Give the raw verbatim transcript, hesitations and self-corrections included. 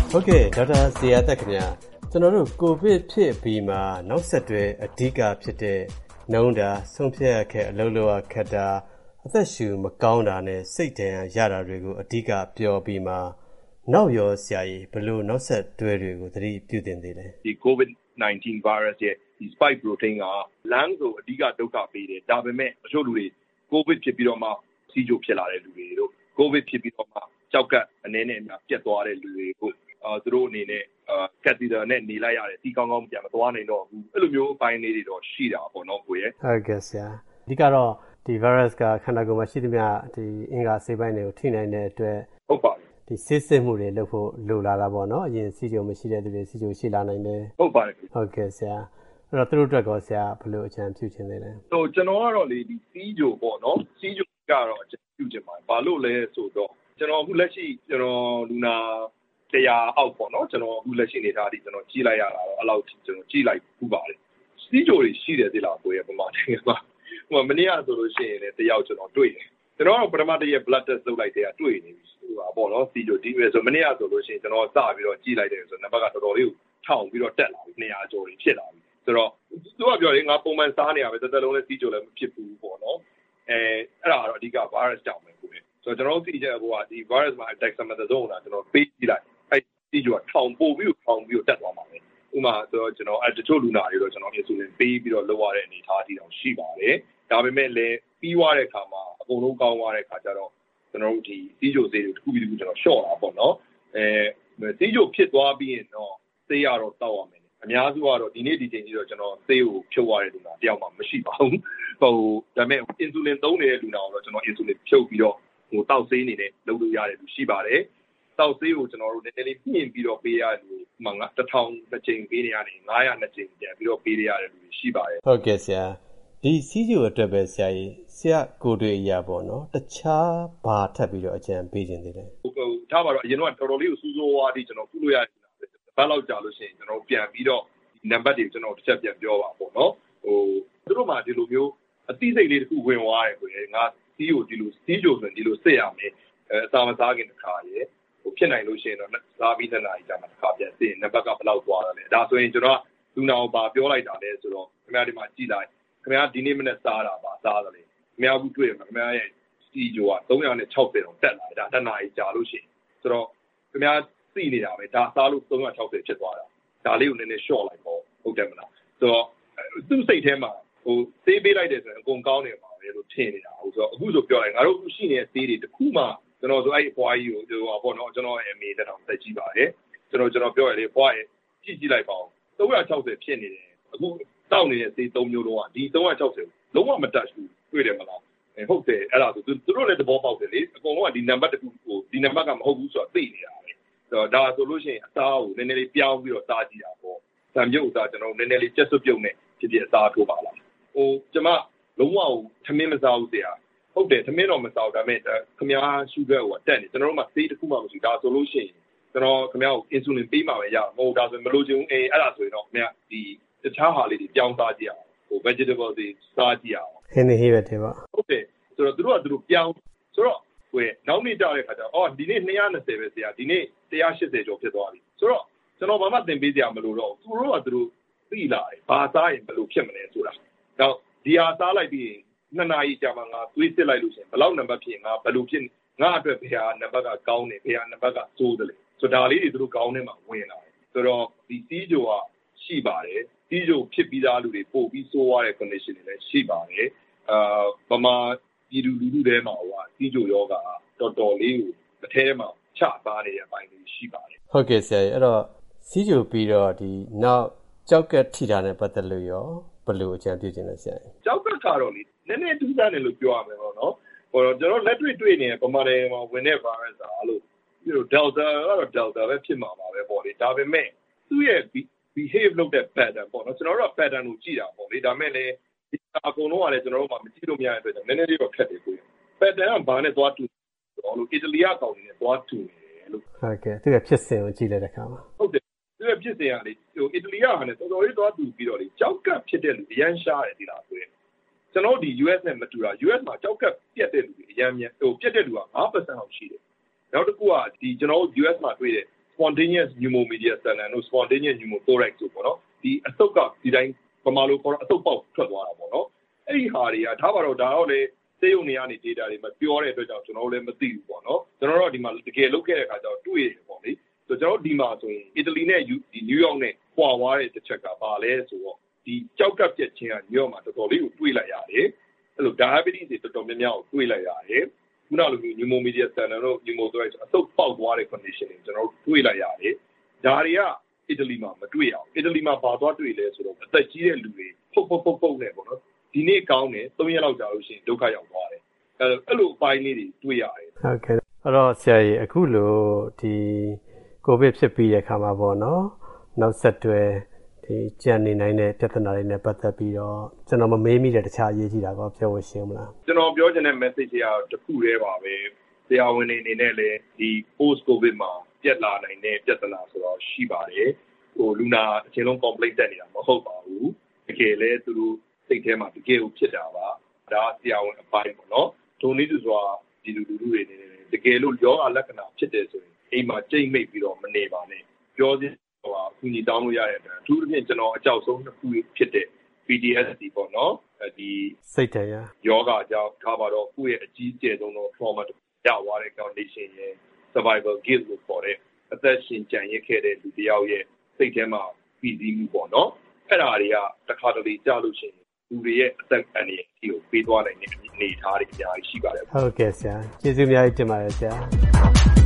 ဟုတ်ကဲ့ဒေါက်တာဇေယျသက်ခင်ဗျာကျွန်တော်တို့ကိုဗစ်ဖြစ်ပြီးမှနောက်ဆက်တွဲအဓိကဖြစ်တဲ့နှုံးတာဆုံးဖြတ်ရခဲ့အလုပ်လုပ်ရခက်တာအသက်ရှူမကောင်းတာနဲ့စိတ်ဒဏ်ရာရတာတွေကိုအဓိကပြောပြီးမှနောက်ရောဆရာကြီးဘယ်လိုနောက်ဆက်တွဲတွေကိုသတိပြုသင့်သေးလဲဒီ COVID nineteen virus ရဲ့ဒီ spike protein က lung ကိုအဓိကဒုက္ခပေးတယ်ဒါပေမဲ့အချို့လူတွေ COVID ဖြစ်ပြီးတော့မှစီးကျိုဖြစ်လာတဲ့လူတွေတို့ COVID ဖြစ်ပြီးတော့မှကြောက်ကအနေနဲ့အများပြတ်သွားတဲ့လူတွေကိုအာသူတို့အနေနဲ့အာကက်သီတာနဲ့နေလိုက်ရတယ်စီကောင်းကောင်းပြန်မသွားနိုင်တော့ဘူးအဲ့လိုမျိုးအပိုင်းလေးတွေတော့ရှိတာပေါ့နော်ကိုရဲ့ဟုတ်ကဲ့ဆရာအဓိကတော့ဒီ virus ကခန္ဓာကိုယ်မှာရှိသမျှဒီအင်္ဂါဆေးပိုင်းတွေကိုထိနိုင်တဲ့အတွက်ဟုတ်ပါတယ်ဒီစစ်စစ်မှုတွေလုပ်ဖို့လိုလာတာပေါ့နော်အရင်စီးကြုံမရှိတဲ့သူတွေစီးကြုံရှိလာနိုင်တယ်ဟုတ်ပါတယ်ဟုတ်ကဲ့ဆရာအဲ့တော့သူတို့အတွက်ကောဆရာဘယ်လိုအကြံပြုချင်လဲလဲဆိုကျွန်တော်ကတော့လေဒီစီးကြုံပေါ့နော်စီးကြုံကတော့အကြံပြုချင်ပါတယ်ဘာလို့လဲဆိုတော့ကျွန်တော်အခုလက်ရှိကျွန်တော်လူနာတရားအောက်ပေါ့နော်ကျွန်တော်အခုလက်ရှိနေတာဒီကျွန်တော်ကြည့်လိုက်ရတာတော့အဲ့လောက်ကျွန်တော်ကြည့်လိုက်ခုပါတယ်စီးကြိုတွေရှိတယ်ဒီလားကိုရဲ့ပမာတယ်ပါဟိုမနေ့ကဆိုလို့ရှိရင်လည်းတယောက်ကျွန်တော်တွေ့တယ်ကျွန်တော်ကပထမတည်းရဲ့ blood test လုပ်လိုက်တဲ့ကတွေ့နေပြီဟိုပါပေါ့နော်စီးကြိုဒီပဲဆိုမနေ့ကဆိုလို့ရှိရင်ကျွန်တော်စပြီးတော့ကြည့်လိုက်တယ်ဆိုနံပါတ်ကတော်တော်လေးကိုထောင်ပြီးတော့တက်လာပြီနှစ်ရာကျော်ကြီးဖြစ်လာပြီဆိုတော့သူကပြောတယ်ငါပုံမှန်စားနေရပဲတစ်သက်လုံးလည်းစီးကြိုလည်းမဖြစ်ဘူးပေါ့နော်အဲအဲ့ဒါကတော့အဓိက virus ကြောင့်ပဲကိုယ်ဆိုတော့ကျွန်တော်သိကြဟိုကဒီ virus မှာ dexamethasone လာကျွန်တော်ပေးကြည့်လိုက်အဲ့စီးကြိုကထောင်ပို့ပြီးထောင်ပြီးတော့တက်သွားမှာပဲဥမာဆိုတော့ကျွန်တော်အဲ့တချို့လူနာတွေတော့ကျွန်တော် insulin ပေးပြီးတော့လုပ်ရတဲ့အနေအထားအထိတောင်ရှိပါတယ်ဒါပေမဲ့လည်းပြီးသွားတဲ့အခါမှာအကုန်လုံးကောင်းသွားတဲ့အခါကျတော့ကျွန်တော်တို့ဒီစီးကြိုဆေးတွေတစ်ခုပြီးတစ်ခုကျွန်တော် short တာပေါ့နော်အဲစီးကြိုဖြစ်သွားပြီးရင်တော့ဆေးရတော့တောက်ရမယ်အများစုကတော့ဒီနေ့ဒီချိန်ကြီးတော့ကျွန်တော်ဆေးကိုဖြုတ်ရတဲ့လူနာတယောက်မှမရှိပါဘူးဟိုဒါပေမဲ့ insulin သုံးနေတဲ့လူနာကိုတော့ကျွန်တော် insulin ဖြုတ်ပြီးတော့ဟိုတောက်ဆေးနေနဲ့လုပ်လို့ရတယ်လူရှိပါတယ်တောက်ဆေးကိုကျွန်တော်တို့နည်းနည်းလေးမြင့်ပြီးတော့ပေးရတယ်လူမှငါတစ်ထောင်တစ်ချိန်ပေးနေရတယ်ငါးရာနှစ်ချိန်ပြန်ပြီးတော့ပေးရတယ်လူရှိပါတယ်ဟုတ်ကဲ့ဆရာဒီစီးကျိုအတွက်ပဲဆရာကြီးဆရာကိုတွေ့ရပါတော့တခြားဘာထပ်ပြီးတော့အကြံပေးခြင်းသေးလဲဟိုထားပါတော့အရင်တော့တော်တော်လေးကိုစူးစိုးဝါးပြီးကျွန်တော်ကုလို့ရတယ်ဘယ်လောက်ကြာလို့ရှိရင်ကျွန်တော်ပြန်ပြီးတော့နံပါတ်တွေကျွန်တော်တစ်ချက်ပြန်ပြောပါပေါ့နော်ဟိုသူတို့မှဒီလိုမျိုးအသိစိတ်လေးတစ်ခုဝင်သွားတယ်ဆိုရင်ငါစီးကိုဒီလိုစီးကြိုဆိုရင်ဒီလိုစစ်ရမယ်အဲအစာမစားခင်တစ်ခါရယ်ဟိုဖြစ်နိုင်လို့ရှိရင်တော့စားပြီးတဲ့နာရီကြာမှတစ်ခါပြန်စစ်ရင်နံပါတ်ကဘယ်လောက်သွားတယ်လဲဒါဆိုရင်ကျွန်တော်လူနာကိုပါပြောလိုက်တာလဲဆိုတော့ခင်ဗျားဒီမှာကြည့်လိုက်ခင်ဗျားဒီနေ့မနေ့စားတာပါစားတယ်လေခင်ဗျားအခုတွေ့ရမှာခင်ဗျားရဲ့စီးကြိုကသုံးရာနဲ့ခြောက်ဆယ်တောင်တက်လာတယ်ဒါတစ်နာရီကြာလို့ရှိရင်ဆိုတော့ခင်ဗျားသိနေတာပဲဒါစားလို့သုံးရာခြောက်ဆယ်ဖြစ်သွားတာဒါလေးကိုနည်းနည်း short လိုက်ပေါ့ဟုတ်တယ်မလားဆိုတော့သူ့စိတ်ထဲမှာဟိုသေးပေးလိုက်တယ်ဆိုရင်အကုန်ကောင်းနေပါပဲလို့ထင်နေတာဟုတ်ဆိုတော့အခုဆိုပြောလိုက်ငါတို့အခုရှိနေတဲ့သေးတွေတစ်ခုမှကျွန်တော်ဆိုအဲ့ဘွားကြီးကိုဟိုပေါ့နော်ကျွန်တော်ရဲ့အမေတက်တော့တက်ကြည့်ပါတယ်ကျွန်တော်ကျွန်တော်ပြောရလေဘွားရဲ့ကြည့်ကြည့်လိုက်ပါဦးသုံးရာခြောက်ဆယ်ဖြစ်နေတယ်အခုတောက်နေတဲ့သေးသုံးမျိုးလုံးကဒီသုံးရာခြောက်ဆယ်လုံးဝမတက်ဘူးတွေ့တယ်မလားဟုတ်တယ်အဲ့ဒါဆိုသူတို့လည်းသဘောပေါက်တယ်လေအကုန်လုံးကဒီနံပါတ်တစ်ခုဟိုဒီနံပါတ်ကမဟုတ်ဘူးဆိုတော့သိနေတာပဲဆိုတော့ဒါဆိုလို့ရှိရင်အသားကိုနည်းနည်းလေးပြောင်းပြီးတော့စားကြည့်တာပေါ့။ဇံပြုတ်စားကျွန်တော်နည်းနည်းလေးကျက်စွပ်ပြုတ်နဲ့ဖြစ်ဖြစ်အသားထိုးပါလား။ဟိုကျမလုံးဝသမင်းမစားဘူးတရား။ဟုတ်တယ်သမင်းတော့မစားဘူးဒါပေမဲ့ခမားရှုဂါကိုတက်နေကျွန်တော်တို့မှဆေးတစ်ခုမှမရှိဒါဆိုလို့ရှိရင်ကျွန်တော်ခမားကို insulin ပေးမှာပဲရမဟုတ်ဒါဆိုမလို့ချင်ဘူးအေးအဲ့ဒါဆိုရင်တော့ခမားဒီတခြားဟာလေးတွေပြောင်းစားကြည့်အောင်ဟို vegetable တွေစားကြည့်အောင်ဟင်းနေဟိပဲတယ်ပေါ့ဟုတ်တယ်ဆိုတော့သူတို့ကသူတို့ပြောင်းဆိုတော့ဟိုနောက်နေ့ကြတဲ့ခါကျတော့အော်ဒီနေ့နှစ်ရာနှစ်ဆယ်ပဲဆရာဒီနေ့တစ်ရာရှစ်ဆယ်ကျော်ဖြစ်သွားပြီဆိုတော့ကျွန်တော်ဘာမှသင်ပေးစရာမလိုတော့သူတို့ကသူတို့သိလာတယ်ဘာစားရင်ဘယ်လိုဖြစ်မလဲဆိုတာတော့ဒီဟာစားလိုက်ပြီးနှစ်နာရီကြာမှငါသွေးစစ်လိုက်လို့ရှိရင်ဘယ်လောက်နံပါတ်ဖြစ်ငါဘယ်လိုဖြစ်ငါအတွက်ဘယ်ဟာနံပါတ်ကကောင်းနေဘယ်ဟာနံပါတ်ကဆိုးတယ်လေဆိုတော့ဒါလေးတွေသူတို့ကောင်းနေမှာဝင်လာတယ်ဆိုတော့ဒီစီးကြိုကရှိပါတယ်စီးကြိုဖြစ်ပြီးသားလူတွေပို့ပြီးဆိုးသွားတဲ့ condition တွေလည်းရှိပါတယ်အာဗမာပြည်သူလူထုထဲမှာဟိုစီးကြိုယောဂတော်တော်လေးကိုတစ်ထဲမှာချပါနေတဲ့အပိုင်းလေးရှိပါတယ်ဟုတ်ကဲ့ဆရာကြီးအဲ့တော့စီးကြိုပြီးတော့ဒီနောက်ကြောက်ကက်ထိတာနဲ့ပတ်သက်လို့ရောဘယ်လိုအကြံပြုချင်လဲဆရာကြီးကြောက်ကက်ကတော့လေနည်းနည်းထူးဆန်းတယ်လို့ပြောရမယ်ပေါ့နော်ဟိုကျွန်တော်လက်တွေ့တွေ့နေပမာတယ်မှာဝင်တဲ့ virus အားလို့ပြီးတော့ delta ကတော့ delta ပဲဖြစ်မှာပါပဲပေါ့လေဒါပေမဲ့သူ့ရဲ့ behave လုပ်တဲ့ pattern ပေါ့နော်ကျွန်တော်တို့က pattern ကိုကြည့်တာပေါ့လေဒါမဲ့လည်းဒီအကုန်လုံးကလည်းကျွန်တော်တို့မှမကြည့်လို့မရတဲ့အတွက်ကြောင့်နည်းနည်းလေးတော့ခက်တယ်ကိုယ် pattern ကဘာနဲ့သွားတူတော့လို့အီတလီကကောင်းနေတယ်သွားတူနေတယ်လို့ဟုတ်ကဲ့သူကဖြစ်စဉ်ကိုကြည့်လိုက်တဲ့အခါမှာဟုတ်တယ်သူကဖြစ်စဉ်ကလေဟိုအီတလီကဟာနဲ့တော်တော်လေးသွားတူပြီးတော့လေကြောက်ကပ်ဖြစ်တဲ့လူအရန်ရှားတယ်ဒီလားဆိုရင်ကျွန်တော်ဒီ U S နဲ့မတူတာ U S မှာကြောက်ကပ်ပြတ်တဲ့လူတွေအရန်မြန်ဟိုပြတ်တဲ့လူကfive percent လောက်ရှိတယ်နောက်တစ်ခုကဒီကျွန်တော်တို့ U S မှာတွေ့တဲ့ spontaneous pneumonia saline တို့ spontaneous pneumothorax တို့ပေါ့နော်ဒီအဆုတ်ကဒီတိုင်းပမာလို့ခေါ်တော့အဆုတ်ပေါက်ထွက်သွားတာပေါ့နော်အဲ့ဒီဟာတွေကထားပါတော့ဒါတော့လေစေယုံနေရနေ data တွေမပြောတဲ့အတွက်ကြောင့်ကျွန်တော်တို့လည်းမသိဘူးပေါ့နော်ကျွန်တော်တို့ဒီမှာတကယ်လုပ်ခဲ့တဲ့အခါကျတော့တွေ့ရတယ်ပေါ့လေဆိုတော့ကျွန်တော်ဒီမှာဆိုရင်အီတလီနဲ့ဒီနယူးယောက်နဲ့ပွာသွားတဲ့တစ်ချက်ကပါလဲဆိုတော့ဒီကြောက်ကပ်ပြက်ခြင်းကနယူးယောက်မှာတော်တော်လေးကိုတွေးလိုက်ရတယ်အဲ့လို diabetes တွေတော်တော်များများကိုတွေးလိုက်ရတယ်ခုနလိုမျိုး pneumonia saline တို့ pneumothorax အဆုတ်ပေါက်သွားတဲ့ condition တွေကျွန်တော်တို့တွေးလိုက်ရတယ်ဒါတွေကအီတလီမှာမတွေ့အောင်အီတလီမှာဘာသွားတွေ့လဲဆိုတော့အသက်ကြီးတဲ့လူတွေပုတ်ပုတ်ပုတ်ပုတ်နဲ့ပေါ့နော်ဒီနေ့ကောင်းတယ်သုံးရက်လောက်ကြာလို့ရှိရင်ဒုက္ခရောက်သွားတယ်အဲအဲ့လိုအပိုင်းလေးတွေတွေ့ရတယ်ဟုတ်ကဲ့အဲ့တော့ဆရာကြီးအခုလိုဒီကိုဗစ်ဖြစ်ပြီးတဲ့အခါမှာပေါ့နော်နောက်ဆက်တွဲဒီကြံနေနိုင်တဲ့ပြဿနာတွေနဲ့ပတ်သက်ပြီးတော့ကျွန်တော်မမေးမိတဲ့တခြားအရေးကြီးတာကောပြောဝရှင်းမလားကျွန်တော်ပြောချင်တဲ့ message ကတစ်ခုတည်းပါပဲဆရာဝန်တွေအနေနဲ့လည်းဒီ post covid မှာပြက်လာနိုင်တဲ့ပြဿနာဆိုတော့ရှိပါတယ်ဟိုလူနာအချင်းလုံး complaint တက်နေတာမဟုတ်ပါဘူးတကယ်လဲသူတို့စိတ်ထဲမှာတကယ်ကိုဖြစ်တာပါဒါဆရာဝန်အပိုင်းပေါ့နော်ဒုံနည်းသူစွာဒီလူလူတွေနေနေတကယ်လို့ယောဂလက္ခဏာဖြစ်တယ်ဆိုရင်အိမ်မှာကြိတ်မိတ်ပြီးတော့မနေပါနဲ့ပြောစဟိုအကူအညီတောင်းလို့ရတဲ့အတွက်အထူးသဖြင့်ကျွန်တော်အကြောက်ဆုံးတစ်ခုဖြစ်တဲ့ P T S D ပေါ့နော်ဒီစိတ်တရားယောဂကြောင့်ထားပါတော့ကိုယ့်ရဲ့အကြီးကျယ်ဆုံးသော trauma ရသွားတဲ့ condition ရဲ့ survival guilt လို့ခေါ်တဲ့အသက်ရှင်ကြံရစ်ခဲ့တဲ့လူတစ်ယောက်ရဲ့စိတ်ထဲမှာပြီးစီးမှုပေါ့နော်အဲ့ဒါတွေကတစ်ခါတလေကြားလို့ရှိရင်လူတွေရဲ့အသက်အန္တရာယ်ကိုပေးသွားနိုင်တဲ့အနေအထားတွေအများကြီးရှိပါတယ်ဟုတ်ကဲ့ဆရာကျေးဇူးအများကြီးတင်ပါတယ်ဆရာ